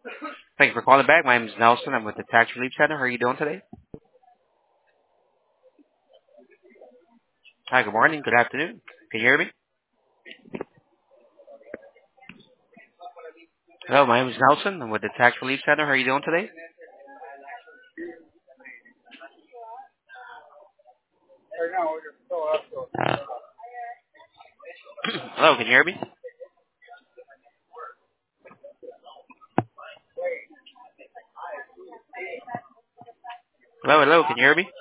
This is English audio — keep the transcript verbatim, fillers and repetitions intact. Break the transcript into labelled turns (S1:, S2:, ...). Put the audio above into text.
S1: Thank you for calling back. My name is Nelson. I'm with the Tax Relief Center. How are you doing today? Hi, good morning. Good afternoon. Can you hear me? Hello, my name is Nelson. I'm with the Tax Relief Center. How are you doing today? Hello, can you hear me? Hello, hello, can you hear me?